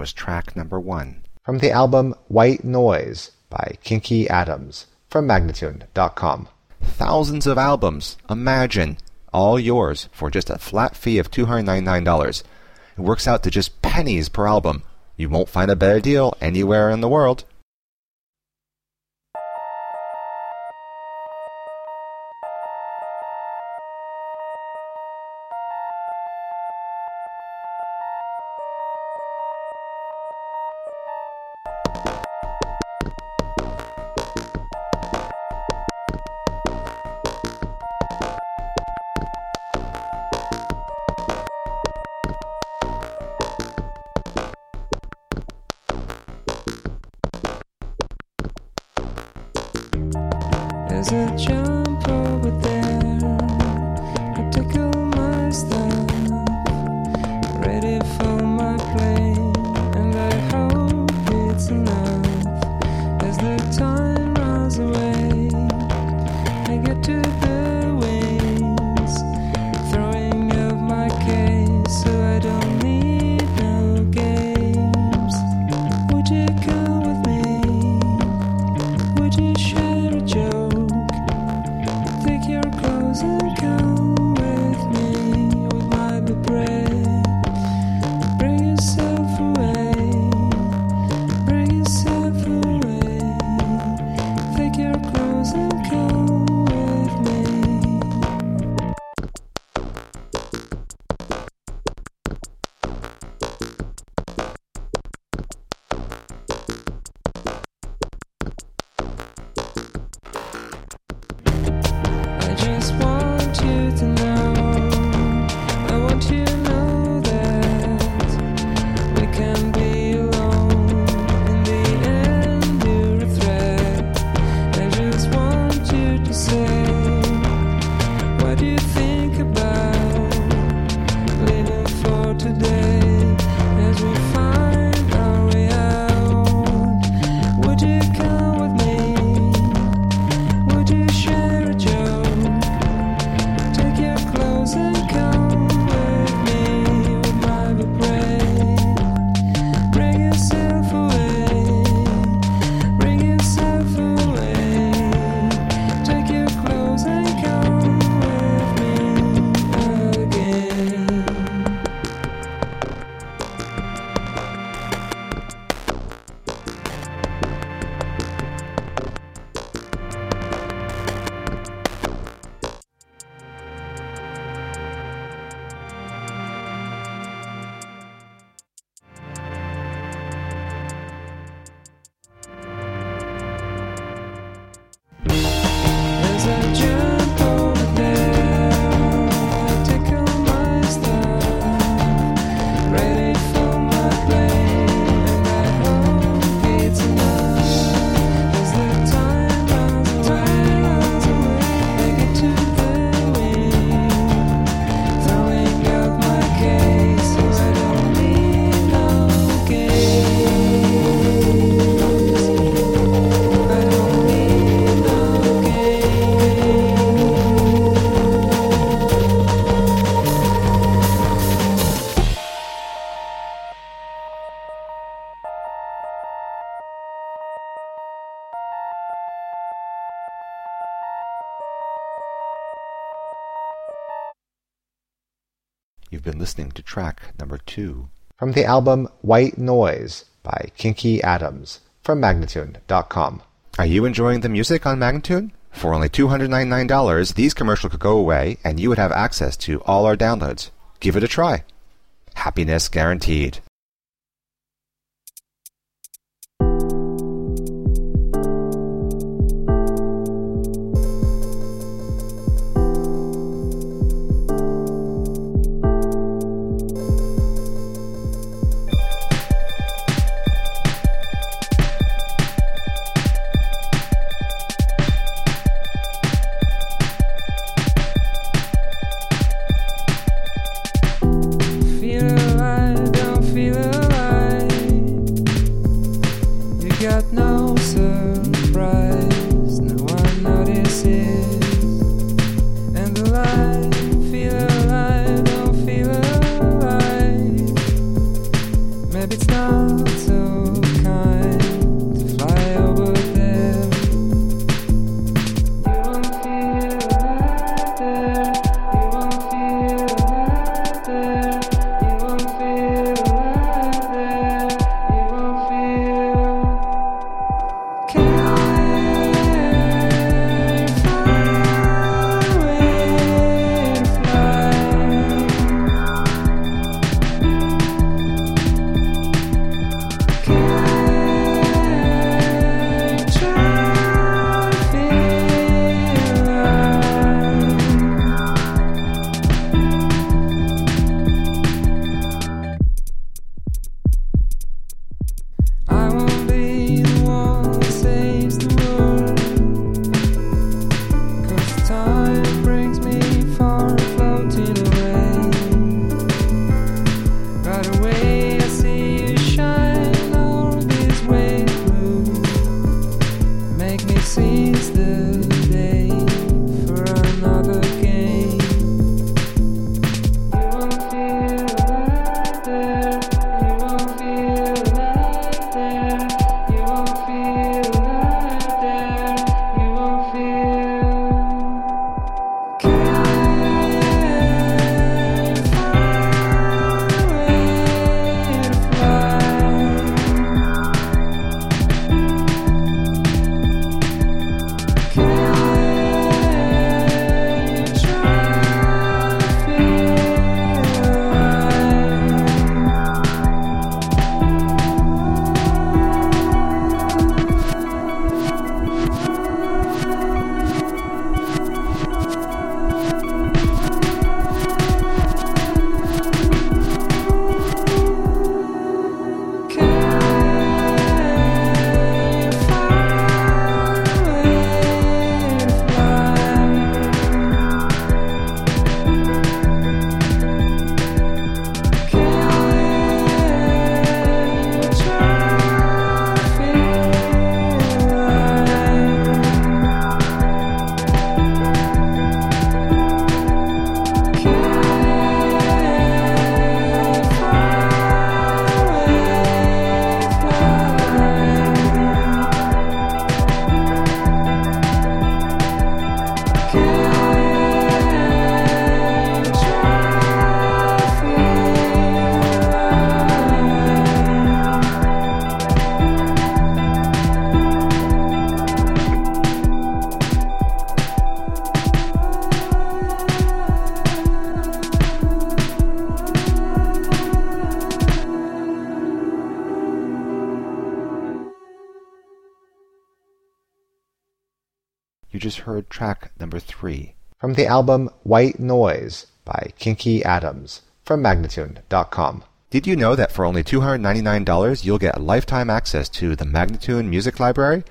was track number 1. From the album White Noise by Kinky Adams from Magnatune.com. Thousands of albums, imagine, all yours for just a flat fee of $299. It works out to just pennies per album. You won't find a better deal anywhere in the world. There's a jump over there, I tickle myself, ready for my plane, and I hope it's enough. As the time runs away, I get to the wings, throwing up my case, so I don't need no games. Would you come with me? Would you share a joke? Take your clothes and come with me. We might be brave. Bring yourself away. Bring yourself away. Take your clothes and come with me. I just want you to know, I want you to know that we can be alone. In the end, you're a threat. I just want you to say, what do you think about living for today as we find our way out? Would you come with me? Would you share a joke? Take your clothes and come with me. We might be brave. Bring yourself away. Bring yourself away. Take your clothes and come with me again. There's a jump over there, I tickle my stuff, ready for my plane, and I hope it's enough. As the time runs away, I get to the wing, throwing up my case, so I don't need no games. I don't need no games. You've been listening to track number 2. From the album White Noise by Kinky Adams from Magnatune.com. Are you enjoying the music on Magnatune? For only $299, these commercials could go away and you would have access to all our downloads. Give it a try. Happiness guaranteed. Feel alive, don't feel it's not so kind to fly over there. You won't feel right there. You won't feel right there. You won't feel right there. You won't feel. Can't find a way to fly. Can't try to feel right. I won't be the one that saves the world, 'cause time brings me far floating away. Right away I see you shine on this wave blue. Make me seize the day for another game. You won't feel right there. You won't feel right there. You won't feel right there. You won't feel. Can't find a way to fly. Can't try to feel You just heard track number 3. From the album White Noise by Kinky Adams from Magnatune.com. Did you know that for only $299 you'll get lifetime access to the Magnatune Music Library?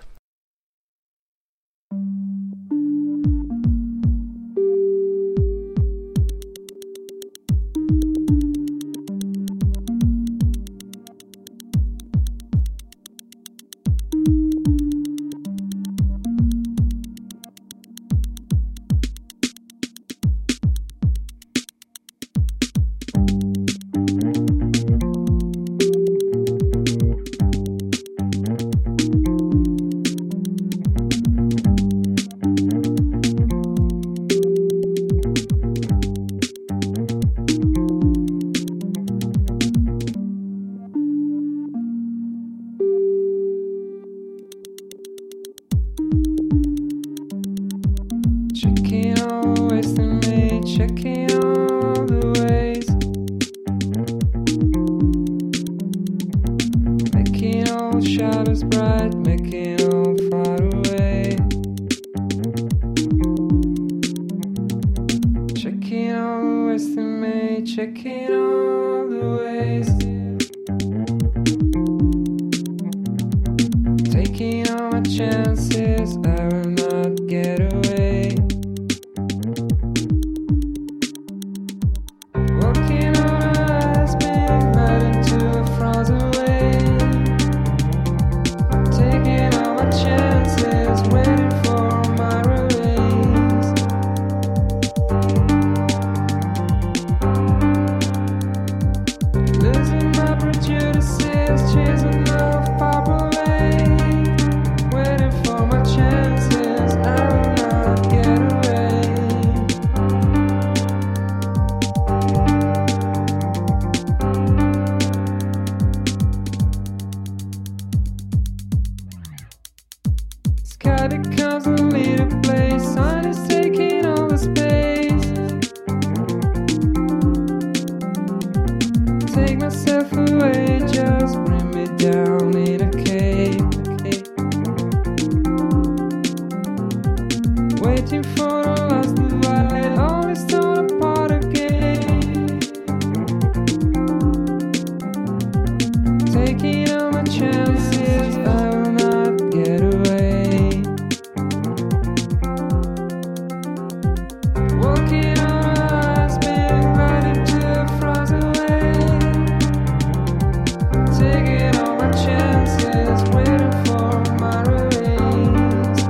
Checking always to me, checking all the ways, making all shadows bright, making all far away. Checking always to me, checking all the ways, taking all my chances, I will not get away. Walking on ice, being right into a frozen way, taking all my chances. But it comes a little place. Sun is taking all the space. Take myself away, just bring me down in a cave. Waiting for the last divide, always torn apart again. Taking all my chances, I will not get away. Walking on ice, being invited to a frozen lake. Taking all my chances, waiting for my release.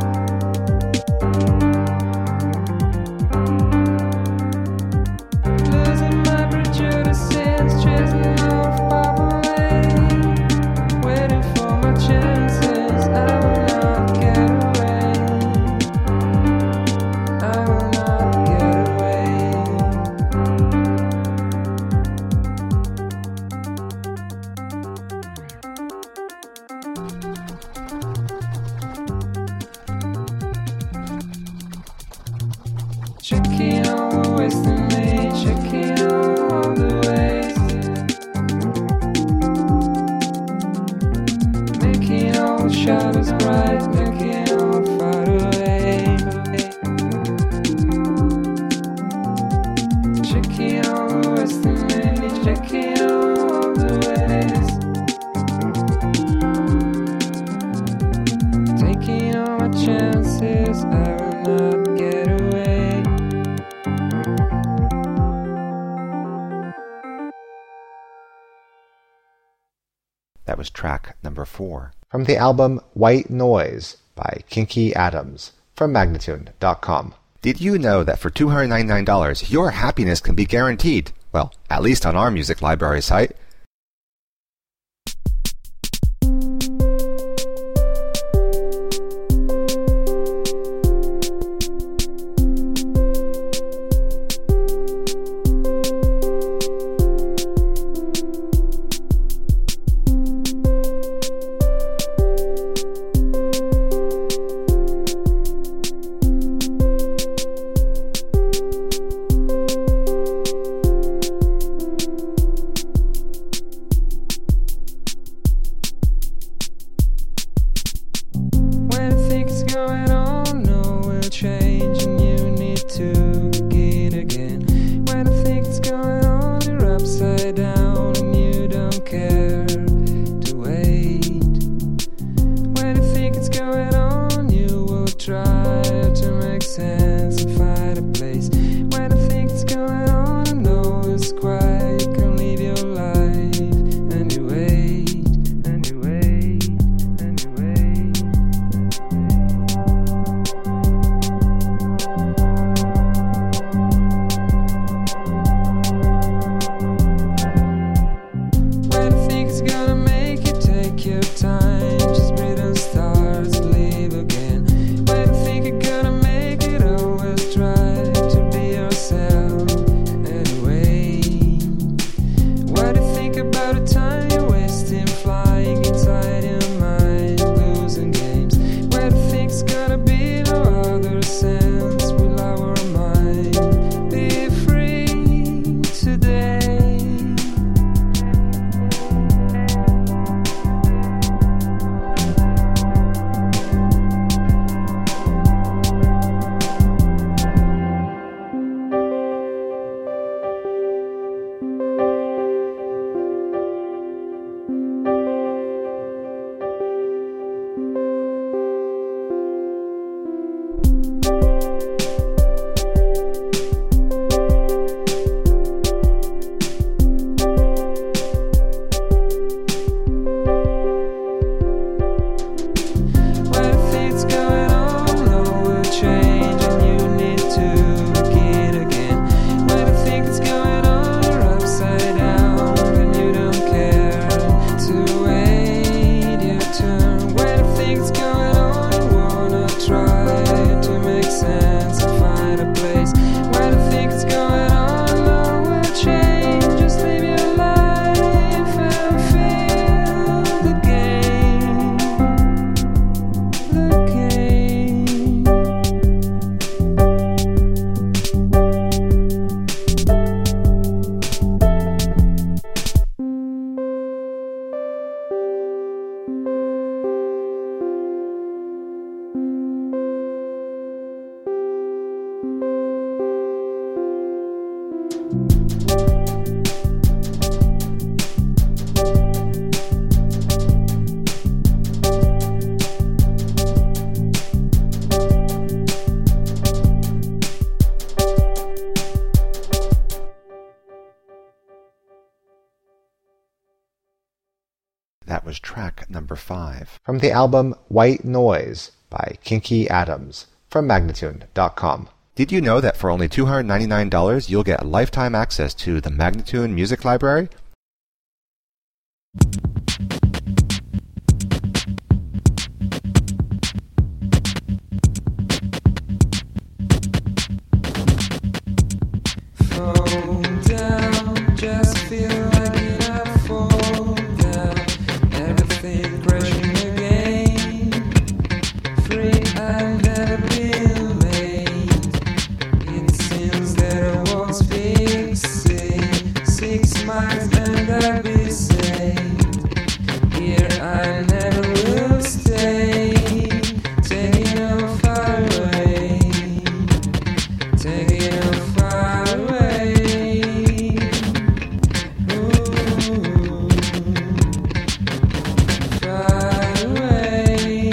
Losing my prejudices, chasing off Papa Lane. Waiting for my chances, I will not get away. I will not get away. Checking all the ways to me, checking all the ways. Making all the shadows bright, making all far away. Checking all the ways to me, checking all the ways. Taking all my chances, I will not get away. That was track number 4. From the album White Noise by Kinky Adams from Magnatune.com. Did you know that for $299, your happiness can be guaranteed? Well, at least on our music library site. That was track number 5. From the album White Noise by Kinky Adams from Magnatune.com. Did you know that for only $299 you'll get lifetime access to the Magnatune Music Library? Fall down, just feel like it. I fall down, everything crashing again. Free, I've never been late. It seems that I was fixing 6 miles and I'll be safe. Here I never will stay. Taking off far away. Taking off far away. Ooh, far away.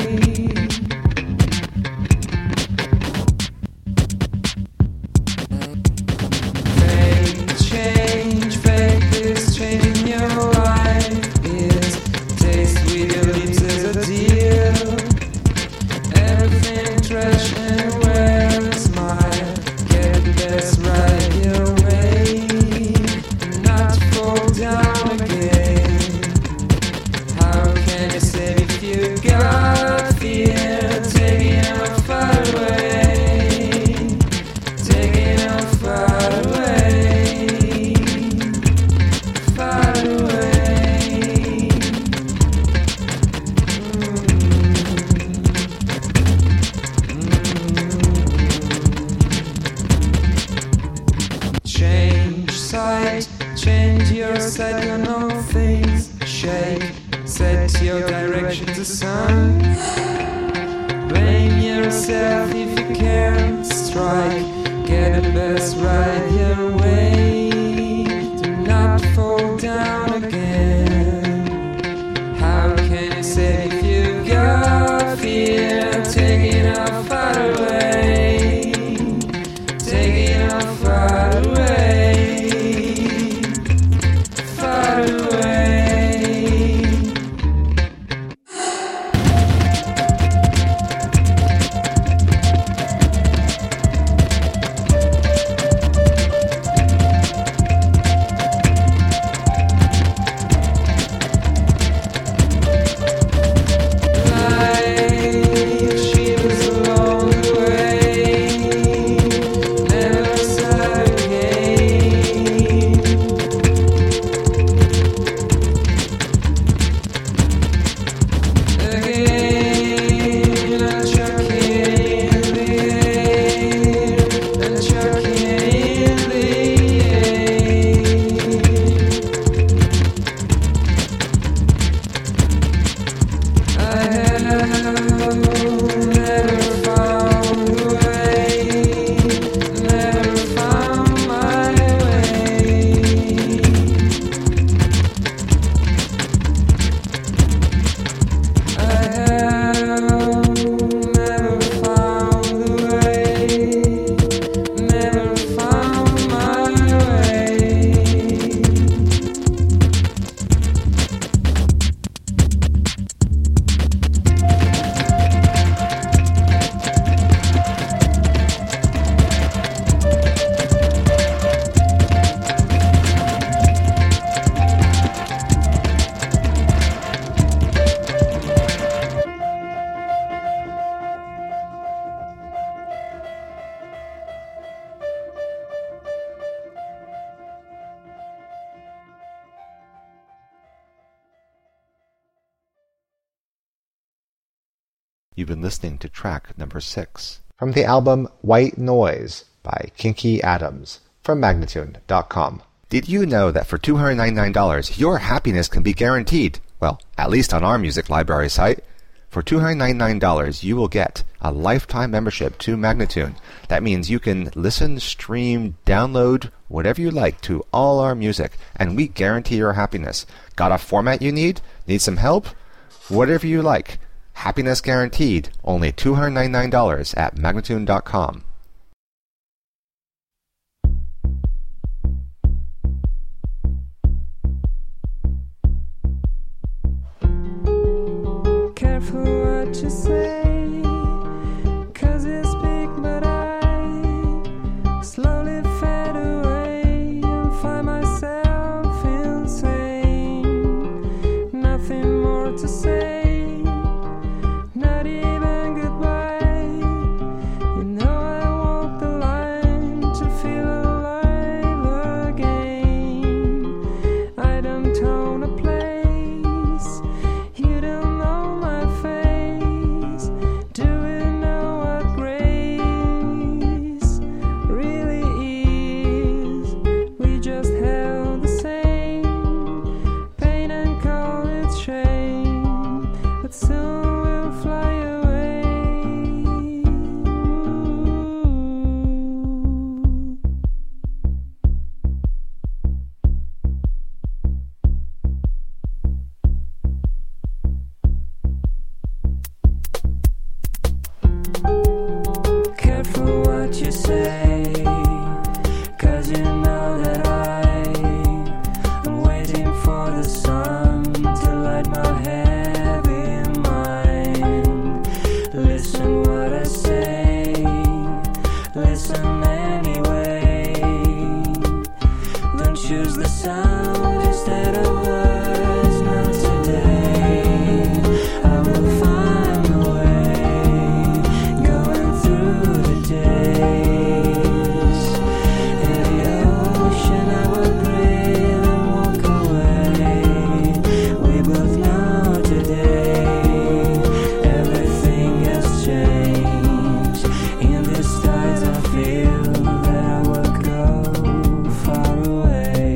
Fake change, fake this changing your life is taste with your lips as a deal. Everything trash and wear a smile. Get the best right your way, not to fall down again. How can you save if you got fear? Taking off far away, taking off far away, far away. Change sight, change your sight on all things. Shake, set your direction to sun. Blame yourself if you can't strike. Get the best right your way. Do not fall down again. How can you say if you got fear? Taking off far away, taking off far away, far away. Life, she was along the way, never saw again. Again, I'm chucking in the air, I'm chucking in the air. I have never found a way, never found my way. I have never found a way, never found my way. You've been listening to track number 6. From the album White Noise by Kinky Adams from Magnatune.com. Did you know that for $299 your happiness can be guaranteed? Well, at least on our music library site. For $299 you will get a lifetime membership to Magnatune. That means you can listen, stream, download, whatever you like to all our music, and we guarantee your happiness. Got a format you need? Need some help? Whatever you like. Happiness guaranteed. Only $299 at Magnatune.com. Careful what you say, 'cause you speak, but I slowly fade away and find myself insane. Nothing more to say, not even goodbye. You know I walk the line to feel alive again. I don't own a place, you don't know my face. Do you know what grace really is? We just held the same pain and call it shame, but soon we'll fly away. Careful what you say, 'cause you know that I'm waiting for the sun to light my heavy mind. Listen what I say, listen anyway. Don't choose the sound instead of words, not today. I will find a way, going through the days. In the ocean I will breathe and walk away. We both know today everything has changed. In these tides I feel that I will go far away.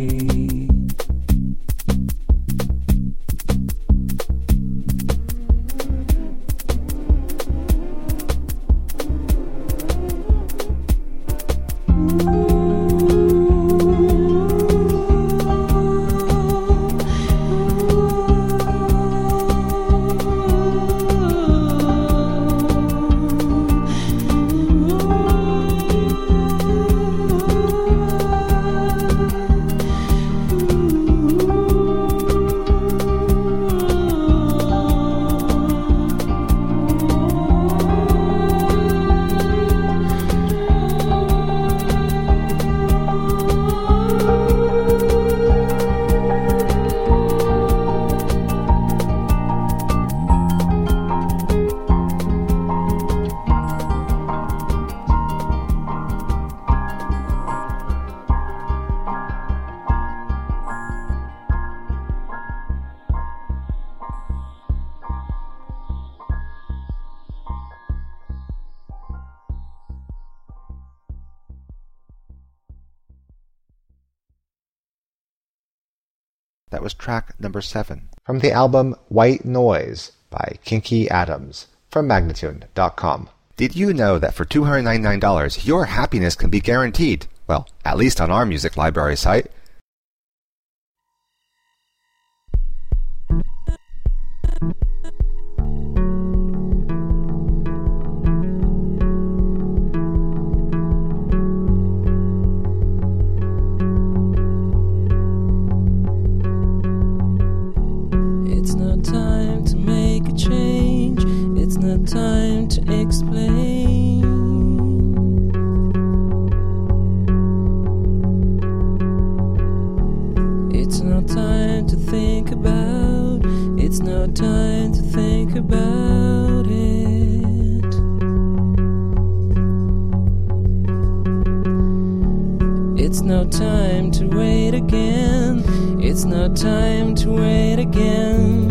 That was track number 7. From the album White Noise by Kinky Adams from Magnatune.com. Did you know that for $299, your happiness can be guaranteed? Well, at least on our music library site. It's not time to make a change, it's not time to explain. It's not time to think about, it's not time to think about it. It's no time to wait again, it's no time to wait again.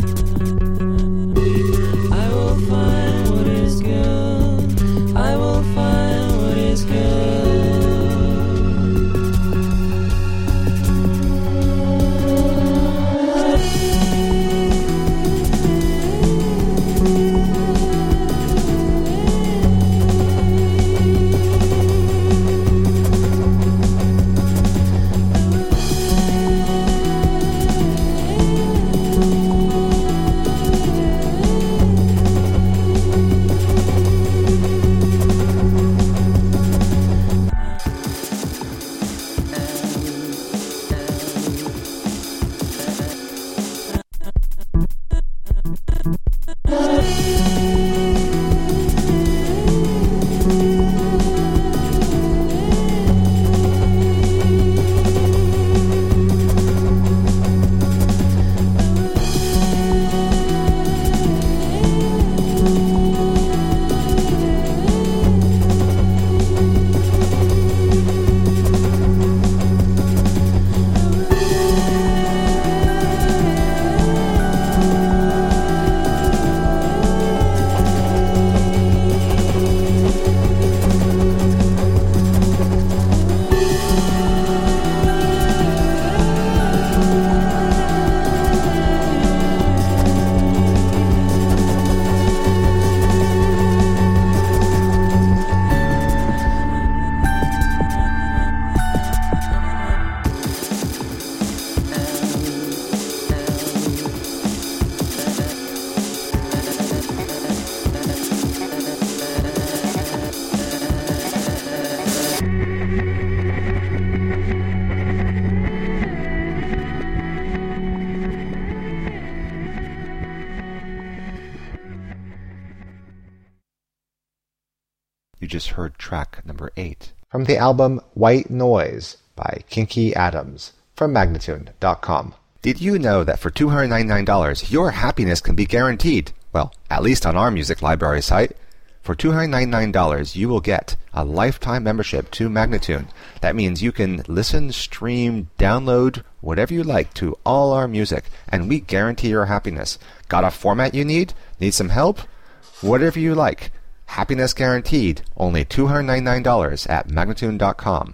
I will You just heard track number 8. From the album White Noise by Kinky Adams from Magnatune.com. Did you know that for $299, your happiness can be guaranteed? Well, at least on our music library site. For $299, you will get a lifetime membership to Magnatune. That means you can listen, stream, download, whatever you like to all our music, and we guarantee your happiness. Got a format you need? Need some help? Whatever you like. Happiness guaranteed. Only $299 at Magnatune.com.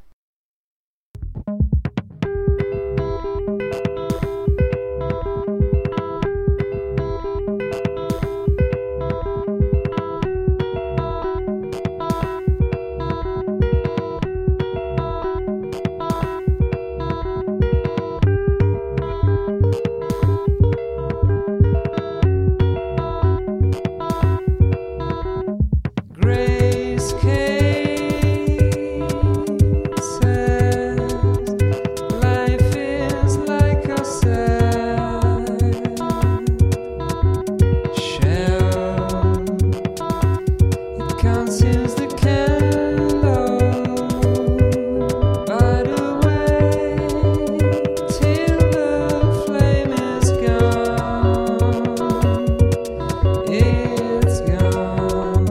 Grace K says life is like a sad shell. It consumes the candle by the way till the flame is gone. It's gone.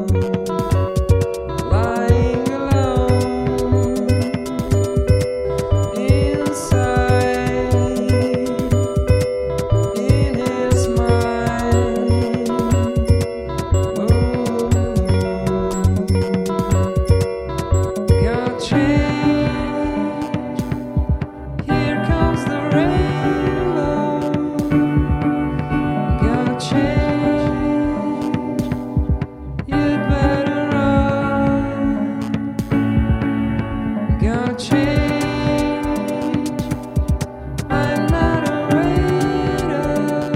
Lying alone inside in his mind. Got change. Here comes the rainbow. Got change. You'd better run. Got change. I'm not a raider.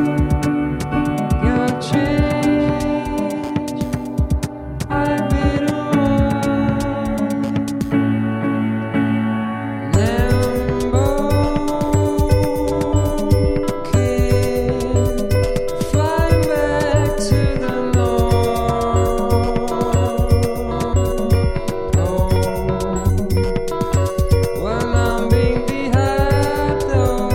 Got change. I'd be the one. Lambo kid, flying back to the north. Well, I'm being behind though,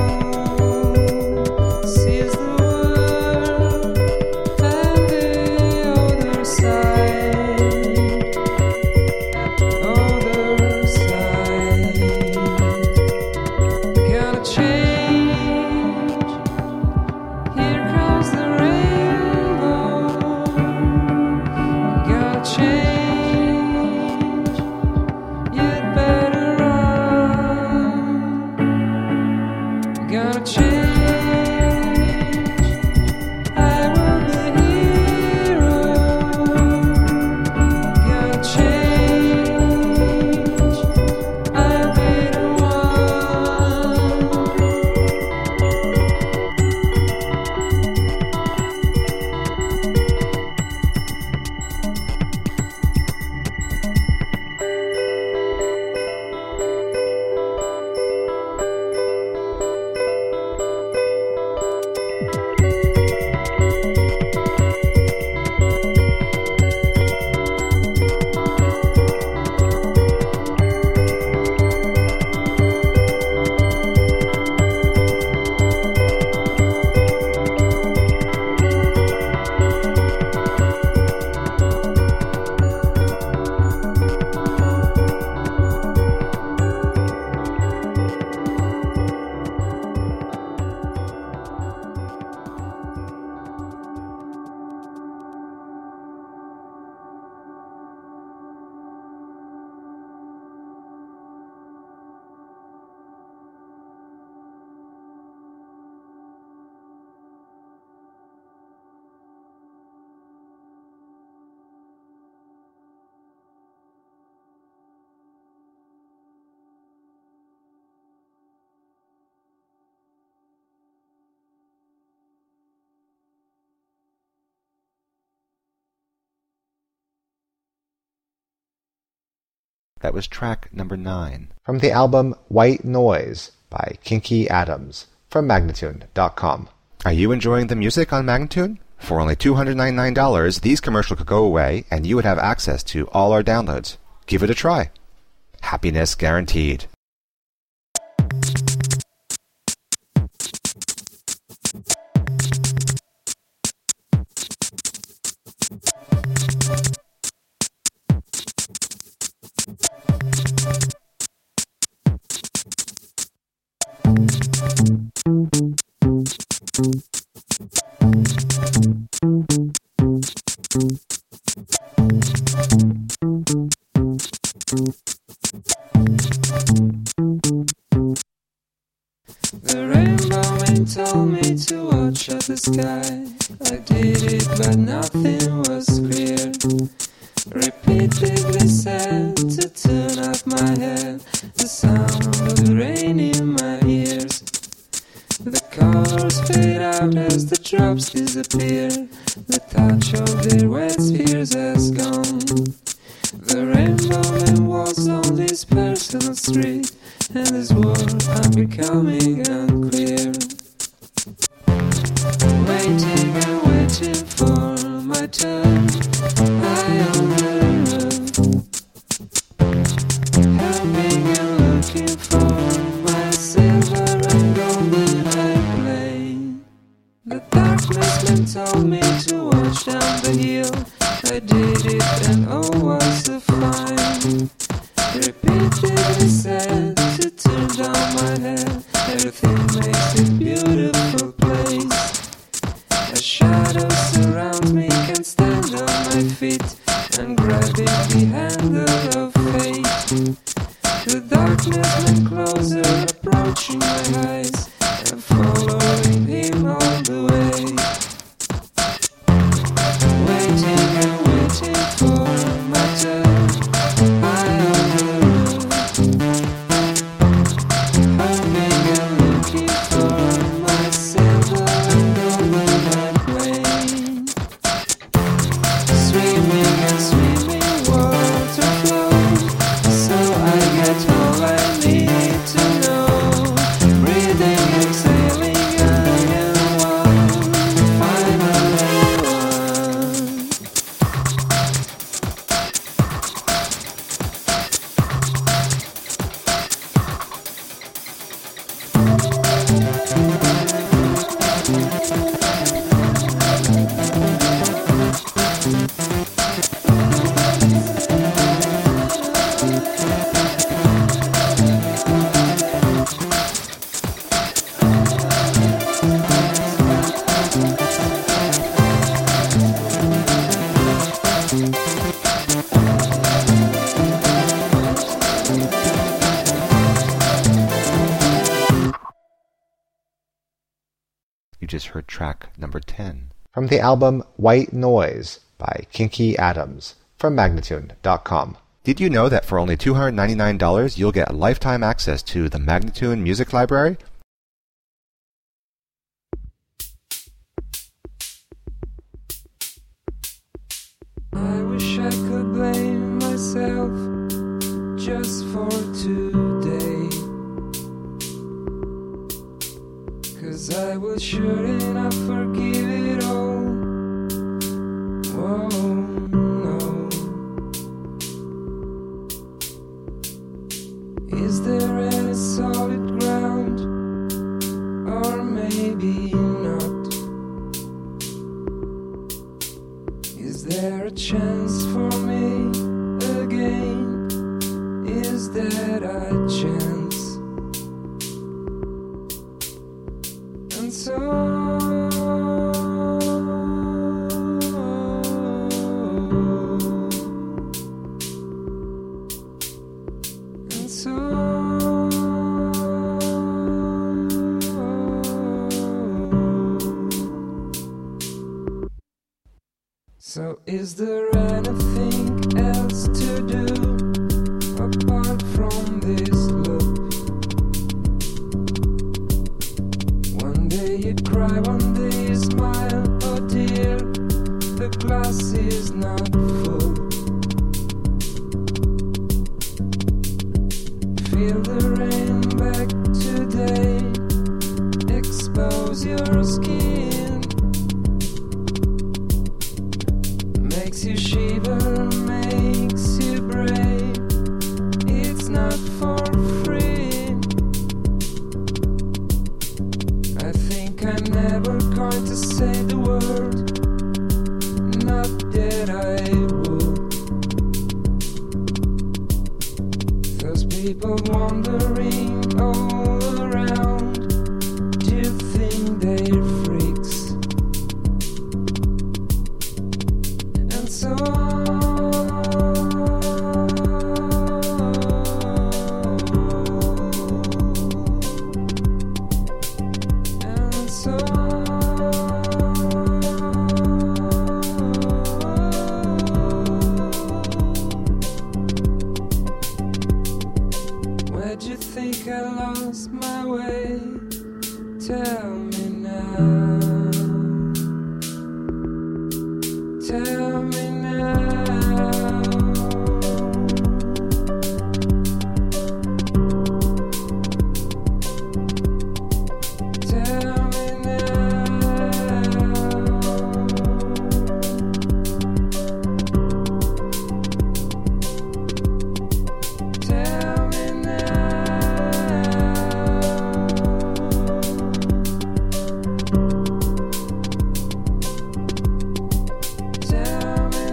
sees the world and the other side, other side. Gotta change. Here comes the rainbow. Gotta change. You'd better run. Gotta change. I will be a hero. Gotta change. I'll be the one. That was track number 9. From the album White Noise by Kinky Adams from Magnatune.com. Are you enjoying the music on Magnatune? For only $299, these commercials could go away and you would have access to all our downloads. Give it a try. Happiness guaranteed. The rainbow man told me to watch out the sky. I did it, but nothing was clear. Repeatedly said to turn off my head, the sound of the rain in my ears. The colors fade out as the drops disappear. The touch of their wet spheres has gone. The rainbow man walks on this personal street, and this world I'm becoming unclear. Waiting and waiting for my turn. I on the roof, helping and looking for my silver and golden airplane. The darkness man told me to watch down the hill. I did it and oh was so fine. Repeatedly said to turn down my head. Everything makes it beautiful place. A shadow surrounds me, can't stand on my feet. I'm grabbing the handle of fate. The darkness went closer, approaching my eyes, and following him all the way. Waiting and waiting for my turn. I on the roof, hoping and looking for my silver and golden airplane. Swimming and swimming, water flows, so I get all I need to know. Breathing, exhaling, I am one, finally one. You just heard track number 10. From the album White Noise by Kinky Adams from Magnatune.com. Did you know that for only $299 you'll get lifetime access to the Magnatune Music Library? I wish I could blame myself just for today, 'cause I will sure enough forgive it all. Oh no. Is there any solid ground? Or maybe not. Is there a chance for me again? Is there a chance? And so and so So is there anything else to do apart from this look? One day you cry, one day you smile. Oh dear, the glass is not full. Feel the rain back today. Expose your skin. people wandering all around. Do you think they're freaks? And so and so where'd you think I lost my way? Tell me now. Tell me now. Tell me now. Tell me Tell me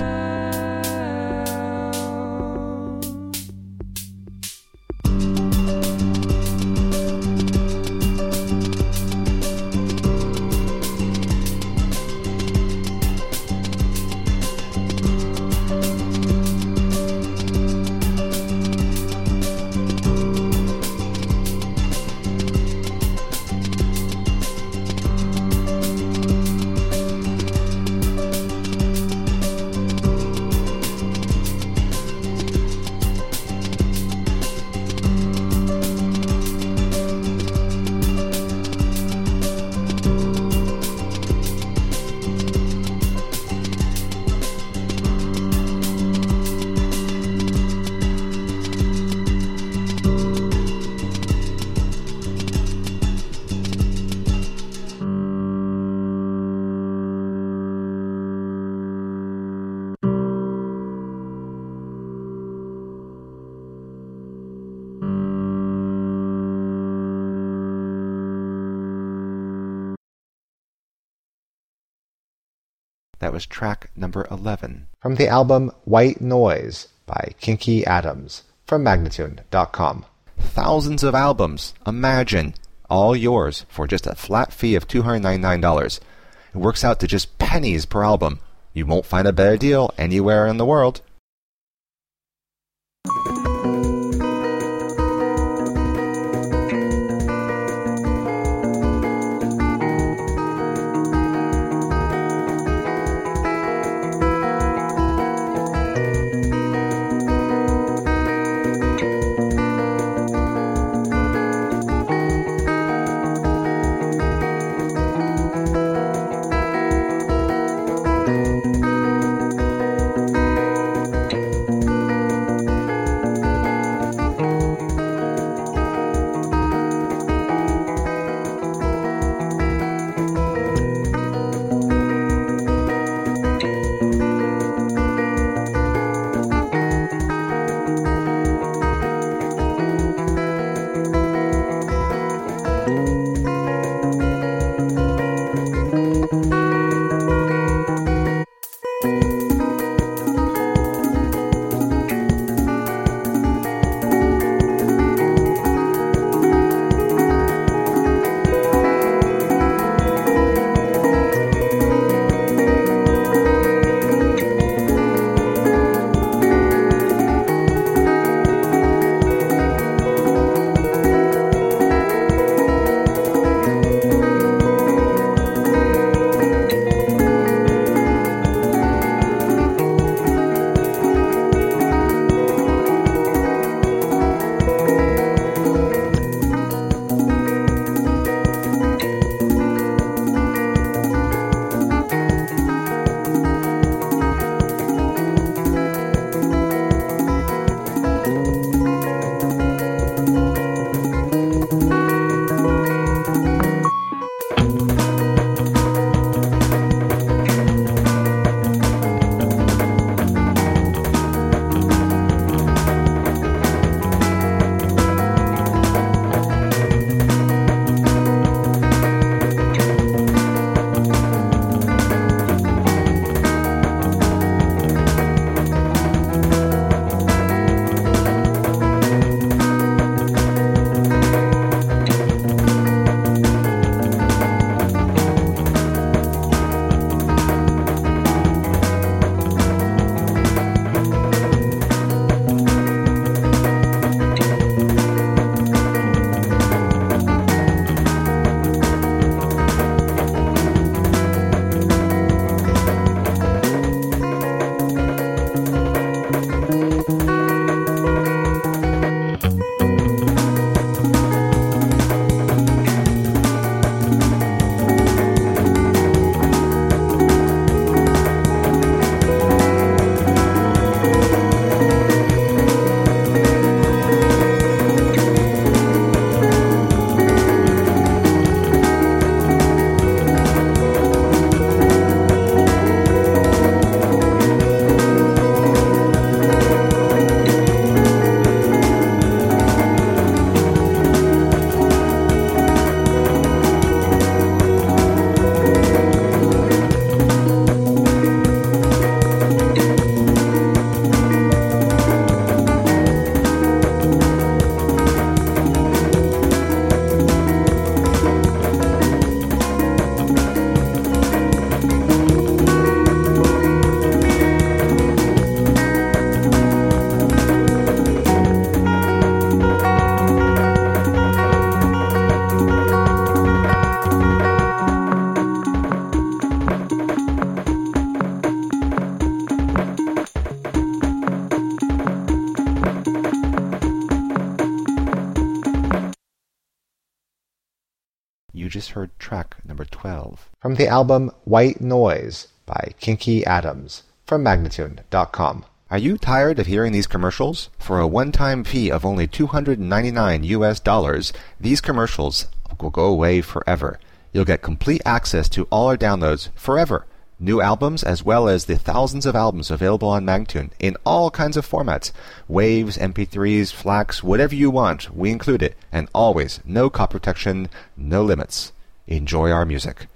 now. That was track number 11. From the album White Noise by Kinky Adams from Magnatune.com. Thousands of albums. Imagine. All yours for just a flat fee of $299. It works out to just pennies per album. You won't find a better deal anywhere in the world. just heard track number 12. From the album White Noise by Kinky Adams from Magnatune.com. Are you tired of hearing these commercials? For a one-time fee of only $299, these commercials will go away forever. You'll get complete access to all our downloads forever. New albums as well as the thousands of albums available on Magnatune in all kinds of formats. Waves, MP3s, FLACs, whatever you want, we include it. And always, no copy protection, no limits. Enjoy our music.